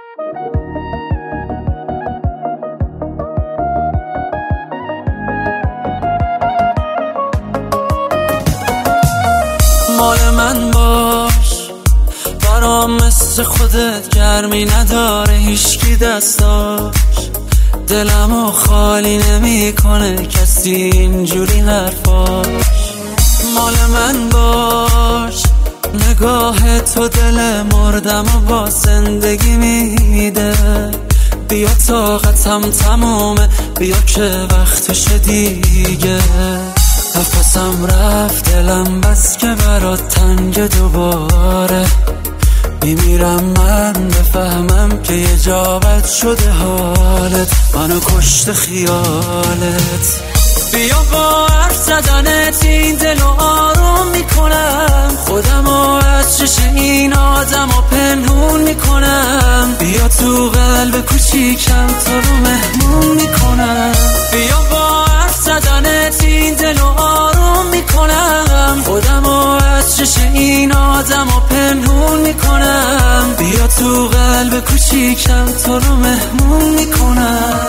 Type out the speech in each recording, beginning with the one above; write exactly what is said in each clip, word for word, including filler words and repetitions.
مال من باش، برام مثل خودت گرمی نداره هیچکی دستاش، دلمو خالی نمی کنه کسی اینجوری حرفاش. مال من باش، نگاه تو دل مردم و با زندگی میده، بیا طاقتم تمومه، بیا که وقتشه دیگه. نفسم رفت دلم بس که برات تنگ دوباره، میمیرم من بفهمم که یه جابت شده حالت، منو کشت خیالت. بیا با حرف زدنت این دلو آروم میکنم، خودمو از چش این آدمو پنهون میکنم، بیا تو قلب کوچیکم تو رو مهمون میکنم. بیا با حرف زدنت این دلو آروم میکنم، خودمو از چش این آدمو پنهون میکنم، بیا تو قلب کوچیکم تو رو مهمون میکنم.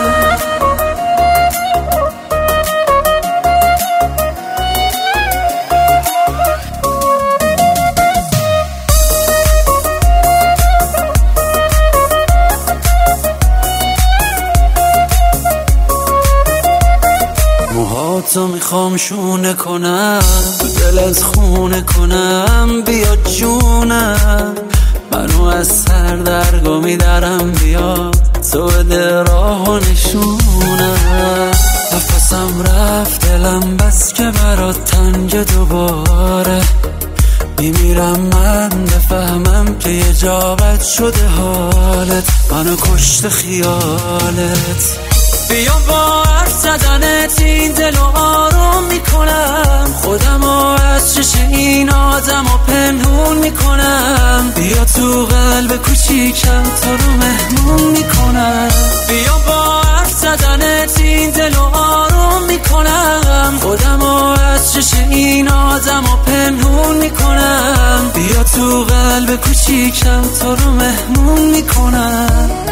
موهاتو میخوام شونه کنم، تو دلت خونه کنم، بیا جونم، منو از سر درگو میدارم، بیا تو بده راه و نشونم. نفسم رفت دلم بس که برات تنگ دوباره، میمیرم من بفهمم که یه جابت شده حالت، منو کشت خیالت. بیا با حرف زدنت این دلو آروم میکنم، خودمو از چش این آدمو پنهون میکنم، بیا تو قلب کوچیکم تو رو مهمون میکنم. بیا با حرف زدنت این دلو آروم میکنم، خودمو از چش این آدمو پنهون میکنم، بیا تو قلب کوچیکم تو رو مهمون میکنم.